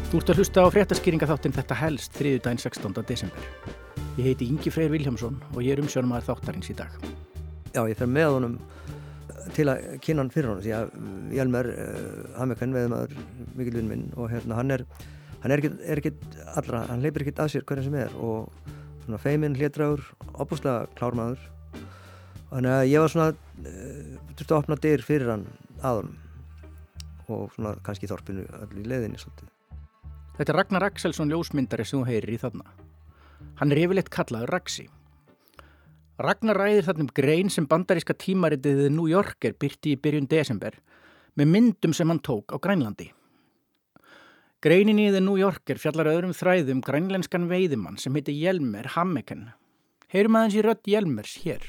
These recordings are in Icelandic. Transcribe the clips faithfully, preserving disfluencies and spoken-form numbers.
Þú ert að hlusta á fréttaskýringaþáttinn Þetta helst þriðjudaginn sextánda desember. Ég heiti Ingi Freyr Vilhjálmsson og ég er umsjónarmaður þáttarins í dag. Já, ég fer með honum til að kynna hann fyrir honum því að Hjelmer uh, Hameken veðmaður mikil vinn minn og hérna hann er hann er ekkert er ekkert allra, hann hleypir ekkert að sér hvernig sem er og svona feiminn, hlédrægur, opuslega klármaður. Þannig að ég var svona uh, þurfti að opna dyr fyrir hann að honum og svona kannski í þorpinu allir í leiðinni svolítið. Þetta er Ragnar Axelsson ljósmyndari sem þú heyrir í þarna. Hann er yfirleitt kallaður Raxi. Ragnar ræðir þarna um grein sem bandaríska tímaritið The New Yorker birti í byrjun desember með myndum sem hann tók á Grænlandi. Greinin í The New Yorker fjallar öðrum þræðum grænlenskan veiðimann sem heitir Hjelmer Hameken. Heyrum aðeins í rödd Hjelmers hér.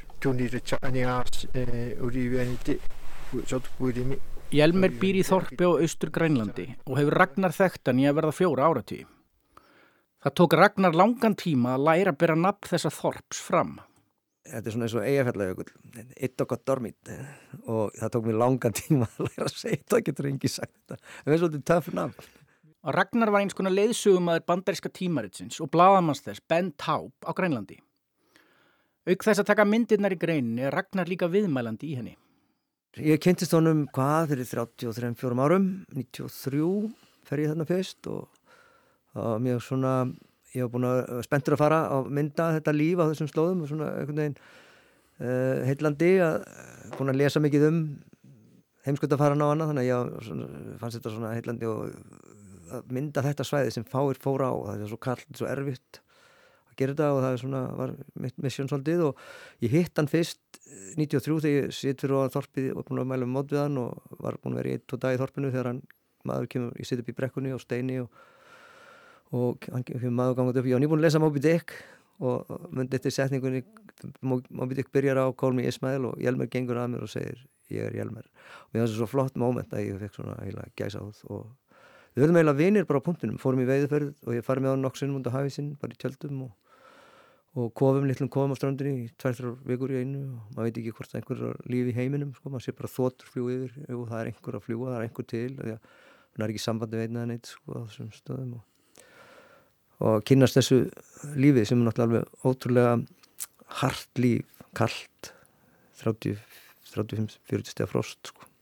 Hjelmer býr í þorpi á austur Grænlandi og hefur Ragnar þekkt hann í að verða fjóra áratugi. Það tók Ragnar langan tíma að læra að bera nafn þessa þorps fram. Þetta er svona eins og Eyjafjallajökull, eitt og gott dormit og það tók mér langan tíma að læra að segja þetta, getur engi sagt þetta. Það er svolítið töff nafn. Ragnar var eins konar leiðsögumaður bandaríska tímaritsins og blaðamanns þess Ben Taub á Grænlandi. Auk þess að taka myndirnar í greininni er Ragnar líka viðmælandi í henni. Ég kynntist honum hvað fyrir þrjátíu og þremur fjórum árum, níutíu og þrjú fer ég þarna fyrst og það var mjög svona, ég var búin að spenntur að fara að mynda þetta líf á þessum slóðum og svona einhvern veginn uh, heillandi að búin að lesa mikið um heimskautafaran á hana þannig að ég svona, fannst þetta svona heillandi og að mynda þetta svæði sem fáir fóra á, það er svo kallt, svo erfitt að gera þetta og það er svona, var mitt mission svolítið og ég hitt hann fyrst níutíu og þrjú þegar ég sitt fyrir á þorpið og búin að mæla um mót við hann og var búin að vera í einn, tvo dag í þorpinu þegar hann, maður kemur, ég sitt upp í brekkunni og steini og, og hann kemur maður gangað upp, ég var nýbúin að lesa Moby Dick og myndi eftir setningunni, Moby Dick byrjar á Call me Ismail og Hjelmer gengur að mér og segir, ég er Hjelmer. Og mér fannst það svo flott moment að ég fekk svona heila gæsahúð og við verðum eiginlega vinir bara á punktinum, fórum í veiðiferð og ég farið með hann nokk sinnum út á hafísinn, bara í tjöldum og og kofum, litlum kofum á strandinni í tvær, þrjár vikur í einu og maður veit ekki hvort það er einhver líf í heiminum, sko, maður sé bara þotur fljúga yfir og það er einhver að fljúga, það er einhver til því að hann er ekki sambandi veitna neitt, sko, á þessum stöðum og, og kynnast þessu lífi sem er náttúrulega alveg ótrúlega hart líf, kalt þrjátíu, þrjátíu og fimm, fjörutíu stiga frost, sko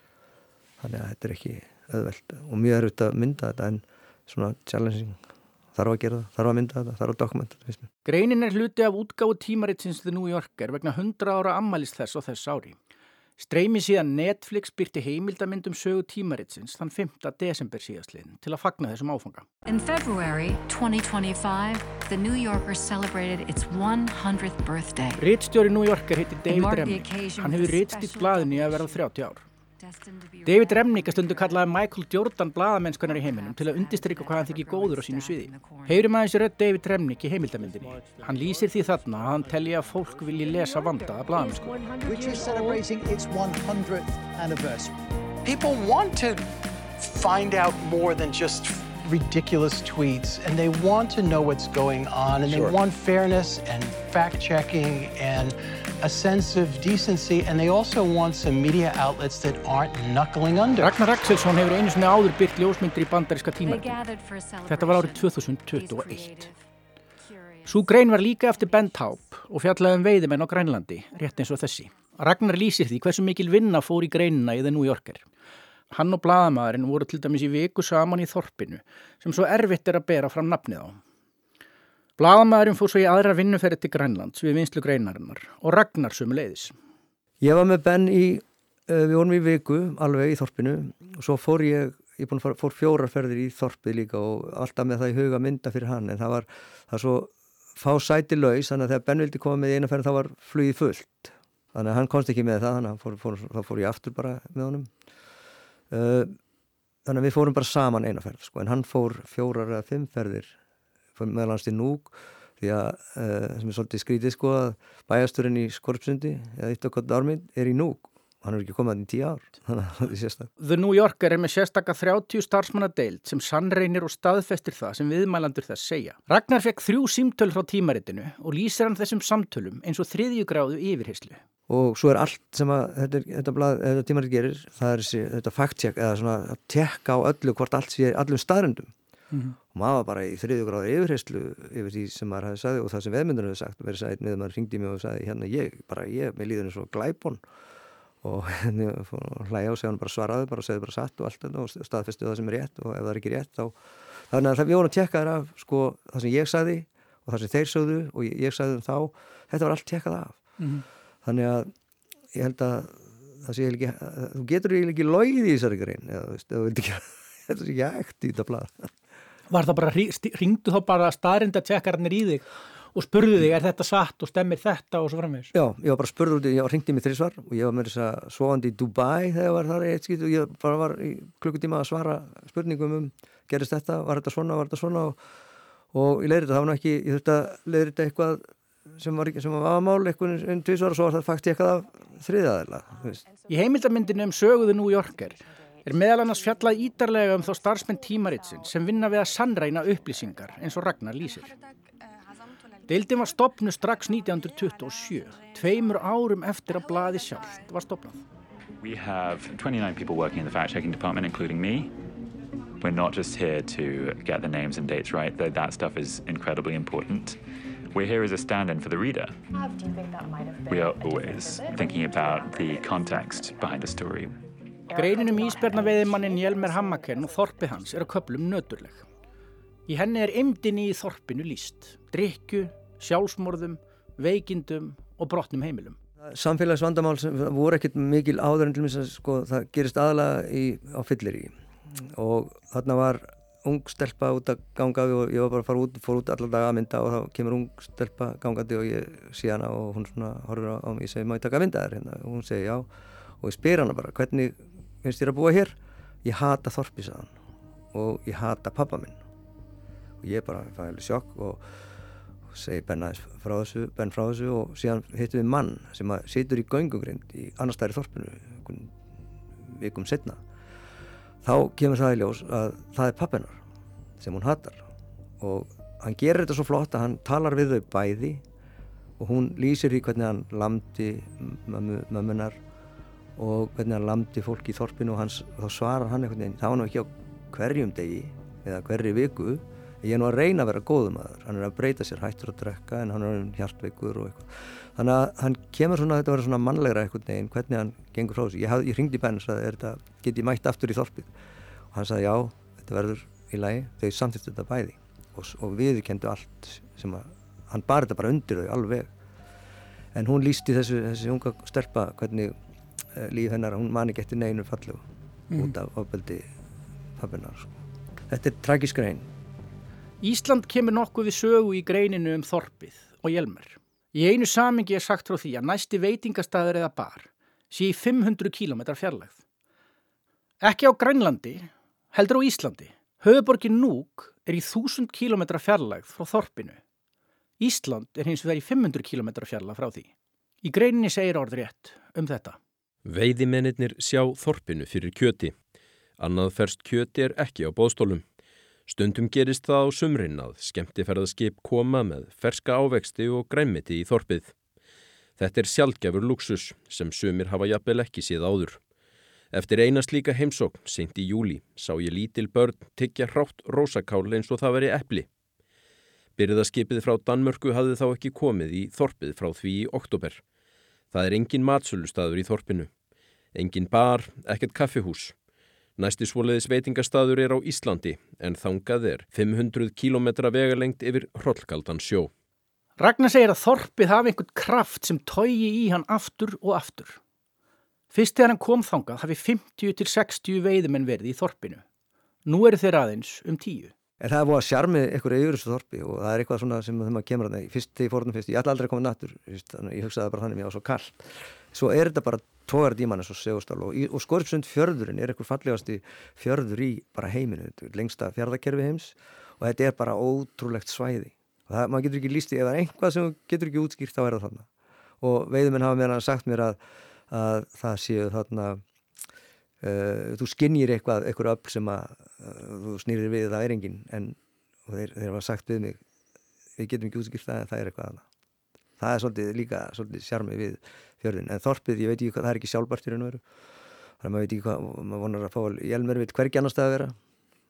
þannig að þetta er ekki auðvelt og mjög erfitt að mynda þetta en svona challenging þarf að gera það, þarf að mynda þetta, þarf að dokumenta þetta. Greinin er hluti af útgáfu tímaritsins The New Yorker vegna hundrað ára afmælis þess og þess ári. Streymi síðan Netflix birti heimildamynd um sögu tímaritsins þann fimmta desember síðastliðinn til að fagna þessum áfanga. In February twenty twenty-five, The New Yorker celebrated its one hundredth birthday. Ritstjóri New Yorker heitir David Remnick. Hann hefur ritstýrt blaðinu í að verða þrjátíu ár. David Remnick er stundu kallaði Michael Jordan blaðamennskunnar í heiminum til að undirstrika hvað hann þykir góður á sínu sviði. Heyrum aðeins rödd David Remnick í heimildamyndinni. Hann lýsir því þarna að hann telji að fólk vilji lesa vandaða blaðamennsku. Which is celebrating its one hundredth anniversary. People want to find out more than just ridiculous tweets and they want to know what's going on and sure. They want fairness and fact-checking and a sense of decency and they also want some media outlets that aren't knuckling under. Ragnar Axelsson hefur einu sinni áður birt ljósmyndir í bandaríska tímariti. Þetta var árið tvö þúsund tuttugu og eitt. Sú grein var líka eftir Ben Taub og fjallaði um veiðimenn á Grænlandi, rétt eins og þessi. Ragnar lýsir því hversu mikil vinna fór í greinina í The New Yorker. Hann og blaðamaðurinn voru til dæmis í viku saman í þorpinu sem svo erfitt er að bera fram nafnið á. Blaðamaðurinn fór svo í aðra vinnuferð til Grænlands við vinnslu greinarinnar og Ragnar sömuleiðis. Ég var með Ben í, uh, við vorum í viku alveg í þorpinu og svo fór ég, ég búin að fór fjórar ferðir í þorpið líka og alltaf með það í huga mynda fyrir hann en það var, það var svo fá sæti laus þannig að þegar Ben vildi koma með í eina ferð þá var flugið fullt. Þannig að hann komst ekki með það, þannig að fór, fór, þá fór ég aftur bara með honum. Uh, þannig að við fórum bara saman eina ferð, sko, en hann fór fjórar eða fimm ferðir meðal hans til Núk því að, uh, sem er svolítið skrítið sko að bæjasturinn í Skorpsundi eða eitt og gott ármið er í Núk hann er ekki komað í tíu ár þannig að það er sérstak. The New Yorker er með sérstaka þrjátíu starfsmannadeild sem sannreinir og staðfestir það sem viðmælandur þess segja. Ragnar fekk þrjú símtöl frá tímaritinu og lýsir hann þessum samtölum eins og þriðju gráðu yfirherslu. Og svo er allt sem að þetta, þetta, blað, þetta tímarit gerir, það er þessi, þetta fact-check eða svona að tekka á öllu hvort allt sé allum staðrendum. mm-hmm. og maður var bara í þriðju gráður yfirheyslu yfir því sem maður hafði sagði og það sem veðmyndur hafði sagt, verið sagði með maður hringdi mig og sagði hérna ég, bara ég, með líðinu svo glæpon og hlæja og segja hann bara svaraði bara og segði bara satt og allt þetta og staðfestu það sem er rétt og ef það er ekki rétt þá þannig að það við vorum að tjekka þér af sko það sem ég sagði og það sem þeir sögðu og ég, ég sagði þá, þetta var allt tjekkað af mm-hmm. þannig að ég held að það sé ekki, þú getur ekki logið í þessari grein eða þú veist, þú veit ekki þetta er ekki hægt í þetta blað Var það bara, hringdu þá bara staðrinda tjekkarnir í þig og spurðu þig, er þetta satt og stemmir þetta og svo framvegis? Já, ég var bara spurður út, ég hringdi mig þrisvar og ég var með þess að svovandi í Dubai þegar ég var þar í eitt skýt og ég bara var í klukkutíma að svara spurningum um gerist þetta, var þetta svona, var þetta svona og, og ég leiði þetta, það var nú ekki, ég þurfti að leiði þetta eitthvað sem var, sem var aðmál, eitthvað um tvisvar og svo var það fakt eitthvað af þriðaðila. Í heimildamyndinu um söguðu New Yorker er meðal annars fjallað ítarlega um þá starfsmenn tímaritsins sem vinna við að sannræna upplýsingar eins og Ragnar lýsir. Deildin var stofnuð strax nítján hundruð tuttugu og sjö, tveimur árum eftir að blaðið sjálft var stofnað. We have twenty-nine people working in the fact-checking department, including me. We're not just here to get the names and dates right, though that stuff is incredibly important. We're here as a stand-in for the reader. How do you think that might have been? We are always thinking about the context behind a story. Greinin um ísbjarnaveiðimanninn Hjelmer Hammaken og þorpið hans er á köflum nöturleg. Í henni er eymdinni í þorpinu lýst, drykkju, sjálfsmorðum, veikindum og brotnum heimilum. Samfélagsvandamál sem voru ekkert mikil áður en til minnst að sko, það gerist aðalega í, á fyllirí og þarna var ung stelpa út að ganga og ég var bara að fara út, fór út allar daga að mynda og þá kemur ung stelpa gangandi og ég sé hana og hún svona horfir á, á mig og ég segi, má ég taka að mynda þér hérna? Og hún segi já og ég spyr hana bara, hvernig finnst þér að búa hér? Ég hata þorpið, sagði hann og ég hata pabba minn og ég bara fæði alveg sjokk og, og segi Ben frá þessu, Ben frá þessu og síðan hittum við mann sem að situr í göngugrind í annars staðar í þorpinu vikum setna. Þá kemur það í ljós að það er pabbi hennar sem hún hatar og hann gerir þetta svo flott að hann talar við þau bæði og hún lýsir því hvernig hann lamdi mömmu, mömmunar og hvernig hann lamdi fólk í þorpinu og, hans, og þá svarar hann einhvern veginn, það var nú ekki á hverjum degi eða hverri viku, ég er nú að reyna að vera góðum aður, hann er að breyta sér, hættur að drekka en hann er hjartveikur og eitthvað. Þannig að hann kemur svona, þetta verður svona mannlegra einhvern veginn, hvernig hann gengur frá þessu. Ég, haf, ég hringdi í Ben og sagði, er þetta, get ég mætt aftur í þorpið? Og hann sagði, já, þetta verður í lagi, þau samþýttu þetta bæði og, og viðurkenndu allt sem að, hann bar þetta bara undir þau alveg. En hún lýsti þessu, þessi unga stelpa, hvernig eh, líf hennar, hún man ekki eftir neinu fallegu mm. út af ofbeldi pabbinar. Sko. Þetta er tragisk grein. Ísland kemur nokkuð við sögu í greininu um þorpið og Hjelmer. Í einu samingi er sagt frá því að næsti veitingastaður eða bar sé í fimm hundruð kílómetra fjarlægð. Ekki á Grænlandi, heldur á Íslandi. Höfuðborgin Nuuk er í þúsund kílómetra fjarlægð frá þorpinu. Ísland er hins vegar í fimm hundruð kílómetra fjarlægð frá því. Í greininni segir orðrétt um þetta. Veiðimennirnir sjá þorpinu fyrir kjöti. Annað ferskt kjöti er ekki á boðstólum. Stundum gerist það á sumrin að skemmtiferðaskip koma með ferska ávexti og grænmeti í þorpið. Þetta er sjaldgæfur lúxus sem sumir hafa jafnvel ekki séð áður. Eftir eina slíka heimsókn seint í júlí sá ég lítil börn tyggja hrátt rósakál eins og það veri epli. Birgðaskipið frá Danmörku hafði þá ekki komið í þorpið frá því í október. Það er engin matsölustaður í þorpinu. Engin bar, ekkert kaffihús. Næsti svoleiðis veitingastaður er á Íslandi en þangað er fimm hundruð kílómetra vegalengd yfir hrollkaldan sjó. Ragnar segir að þorpið hafi einhvern kraft sem togi í hann aftur og aftur. Fyrst þegar hann kom þangað hafi fimmtíu til sextíu veiðimenn verið í þorpinu. Nú eru þeir aðeins um tíu. En það er búið að sjarmið einhverju yfir þessu þorpi og það er eitthvað svona sem þeim að kemur að það. Fyrst þegar ég fór þarna fyrst, ég ætla aldrei að koma nattur, ég hugsaði bara þannig, mér var svo kallt. Svo er þetta bara tógar díman eins og Segustál og, og Skorpsund fjörðurinn er einhver fallegasti fjörður í bara heiminu, lengsta fjarðakerfi heims og þetta er bara ótrúlegt svæði. Og það, maður getur ekki lýst í, ef það er einhvað sem getur ekki útskýrt þá er það þarna. Og veiðimenn hafa meðan sagt mér að, að það séu þarna, uh, þú skinnir eitthvað, eitthvað öfl sem að uh, þú snýrir við, það er engin, en þeir, þeir hafa sagt við mig, við getum ekki útskýrt það en það er eitthvað þarna. Það er svolítið líka svolítið sjarmi við fjörðin. En þorpið, ég veit ekki hvað, það er ekki sjálfbært í raun og veru. Þannig að maður veit ekki hvað, maður vonar að fá Hjelmer veit hvergi annars stað að vera.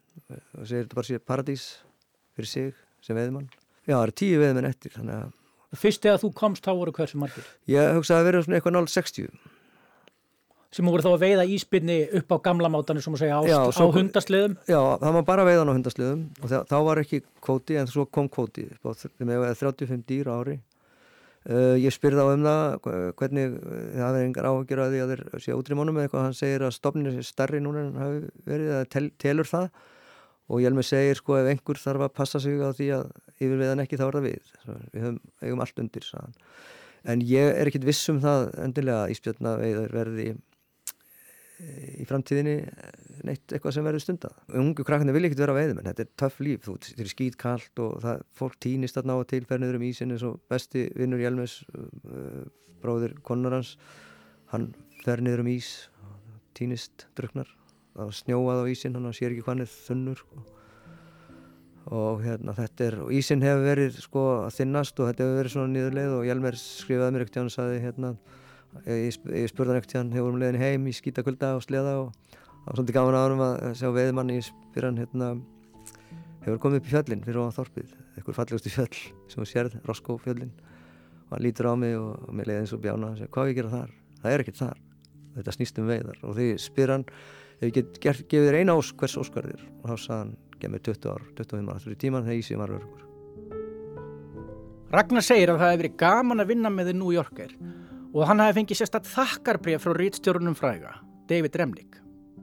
og segir þetta bara sé paradís fyrir sig sem veiðmann. Já, það eru tíu veiðmenn eftir, þannig að... Fyrst þegar þú komst, þá voru hversu margir? Ég hugsaði að vera svona eitthvað nált sextíu. Sem voru þá að veiða íspyrni upp á gamla mátanum, sem að segja, á, já, á hundasliðum? Já, það var bara veiðan á hundasliðum og það, þá var ekki kvóti, en svo kom kvóti, með þrjátíu og fimm dýr á ári. Uh, ég spyrði á um það, hvernig það verið engar áhyggjur að því að þeir sé útrýmónum eða eitthvað, hann segir að stofninn er stærri núna en hafi verið, að tel, telur það og Hjelmur segir, sko, ef einhver þarf að passa sig á því að yfirveiðan ekki, þá er það við. Svo, við höfum, eigum allt undir, sagðan. En ég er ekkit viss um það endilega að ísbjörnaveiðar verði í framtíðinni neitt eitthvað sem verður stundað. Ungu krakkarnir vilja ekkert vera veiðmenn, þetta er töff líf, þú þetta er skítkalt og það, fólk týnist þarna á og til, fer niður um ísinn eins og besti vinnur Hjelmes, uh, bróðir konur hans, hann fer niður um ís, týnist, drukknar, það var snjóað á ísinn, hann sér ekki hvað hann er þunnur sko. Og hérna þetta er, og ísinn hefur verið sko að þynnast og þetta hefur verið svona niðurleið og Hjelmer skrifaði mér ekkert, hann sagði hérna Ég, ég spurði hann ekkert hann hefur um leiðinni heim í skítakulda og sleða og það var svolítið gaman að hann að sjá veiðmann ég spyr hann hérna hefur komið upp í fjöllin fyrir ofan þorpið einhver fallegustu fjöll sem þú sérð, Roskófjöllin og hann lítur á mig og, og mér leiði eins og bjána og segir hvað ég gera þar? Það er ekkert þar, þetta snýst um veiðar og því spyr hann ef ég get gert, gefið þér eina ósk, hvers óskarðir og þá sagði hann, gef mér tuttugu ár, tuttugu og fimm ár aftur í tíman þegar ísinn var öruggur. Ragnar segir að það hefur verið gaman að vinna með The New Yorker og hann hafi fengið sérstakt þakkarbréf frá ritstjórunum fræga, David Remnick.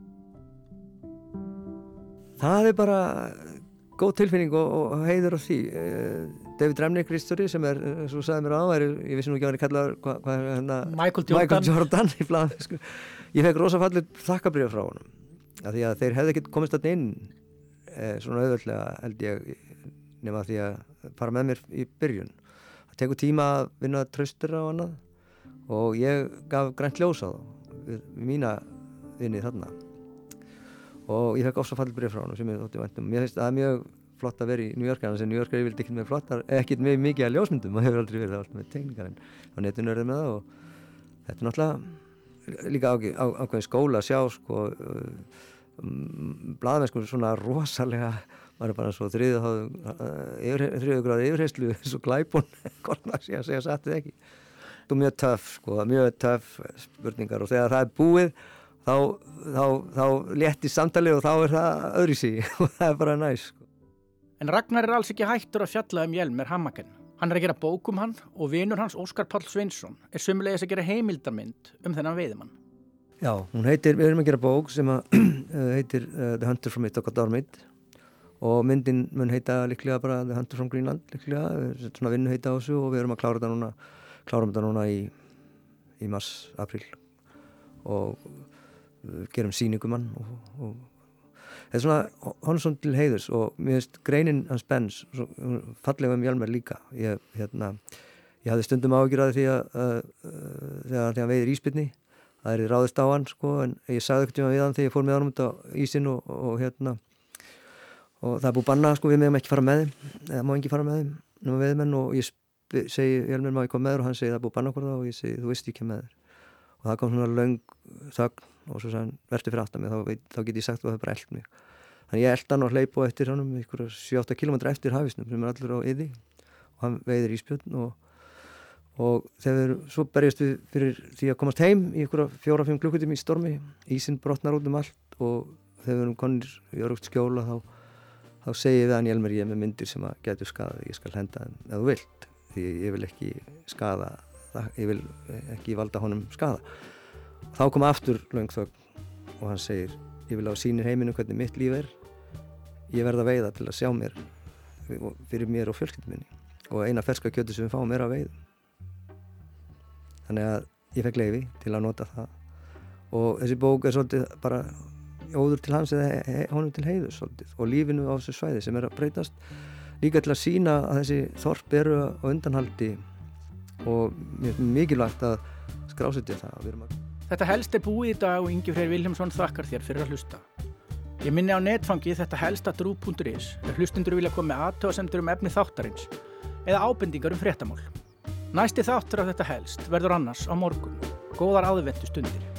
Það er bara góð tilfinning og, og heiður á því. David Remnick ritstjóri sem er, eins og sagði mér á, er, ég vissi nú ekki að hann er kallaður hva, hva, hérna, Michael Jordan, Michael Jordan í blaði, sko. Ég fekk rosa fallið þakkarbréf frá honum. Af því að þeir hefði ekkert komist þarna inn eh, svona auðvöldlega held ég nema því að fara með mér í byrjun. Það tekur tíma að vinna traustur á annað og ég gaf grænt ljós á það við, við mína vinni þarna og ég fekk ofsa fallbréf frá hann sem ég þótti vænt um. Mér finnst það er mjög flott að vera í New York en New York er yfirleitt ekkert með flottar ekkert með mikið að ljósmyndum, það hefur aldrei verið það alltaf með tekníkar en á netinu er það með það og þetta er náttúrulega líka á, ákveðin skóla að sjá sko um, blaðmennsku svona rosalega maður er bara svo þriðju gráðu yfirheyslu svo glæpun hvort maður sé að segja satt eða ekki. Þetta er mjög töff sko, mjög töff spurningar og þegar það er búið þá, þá, þá létti samtali og þá er það öðruvísi og það er bara næs sko. En Ragnar er alls ekki hættur að fjalla um Hjelmer Hammaken. Hann er að gera bók um hann og vinur hans Óskar Páll Sveinsson er sömuleiðis að gera heimildarmynd um þennan veiðimann. Já, hún heitir, við erum að gera bók sem að, heitir uh, The Hunter from Ithaca-Dormid og myndin mun heita líklega bara The Hunter from Greenland líklega, svona vinnu heita á þessu og við erum að klára þetta núna klárum þetta núna í, í mars, apríl og gerum sýningum hann og, og þetta er svona honum svona til heiðurs og mér finnst greinin hans Bens fallega um Hjelmer líka ég, hérna, ég hafði stundum áhyggjur af því að uh, uh, þegar hann veiðir ísbirni það er ráðist á hann sko en ég sagði ekkert um við hann þegar ég fór með hann út á ísinn og, og, og hérna og það er búið banna sko við meðum ekki fara með þeim eða má ekki fara með þeim nema veiðmenn og ég segi Hjelmer má ég koma með þér og hann segi það er búið banna okkur það og ég segi þú veist ég kem með þér og það kom svona löng þögn og svo sagði hann verður fyrir aftan mig þá, veit, þá get ég sagt þú hefur bara elt mig þannig ég elt hann og hleyp og eftir honum einhverja sjö átta kílómetra eftir hafisnum sem er allur á yði og hann veiðir ísbjörn og, og þegar svo berjast við fyrir því að komast heim í einhverja fjóra fimm klukkutíma í stormi ísinn brotnar út um allt og þegar við erum konir í örugt skjóla þá, þá segi ég við hann Hjelmer ég er með myndir sem að getur skadað ég skal henda þeim ef þú vilt því ég vil ekki skaða ég vil ekki valda honum skaða þá kom aftur löng þögn og hann segir ég vil á sýnir heiminu hvernig mitt líf er ég verð að veiða til að sjá mér fyrir mér og fjölskyldum minni og eina ferska kjötu sem við fáum er að veiða þannig að ég fekk leyfi til að nota það og þessi bók er svolítið bara óður til hans eða honum til heiður svolítið og lífinu á þessu svæði sem er að breytast líka til að sýna að þessi þorp eru á undanhaldi og mér er mikilvægt að skrásetja það að... Þetta helst er búið í dag og Ingi Freyr Vilhjálmsson þakkar þér fyrir að hlusta. Ég minni á netfangi þetta helst að drú punktur is ef hlustundur vilja koma með athugasemdir um efni þáttarins eða ábendingar um fréttamál. Næsti þáttur af þetta helst verður annars á morgun. Góðar aðventu stundir.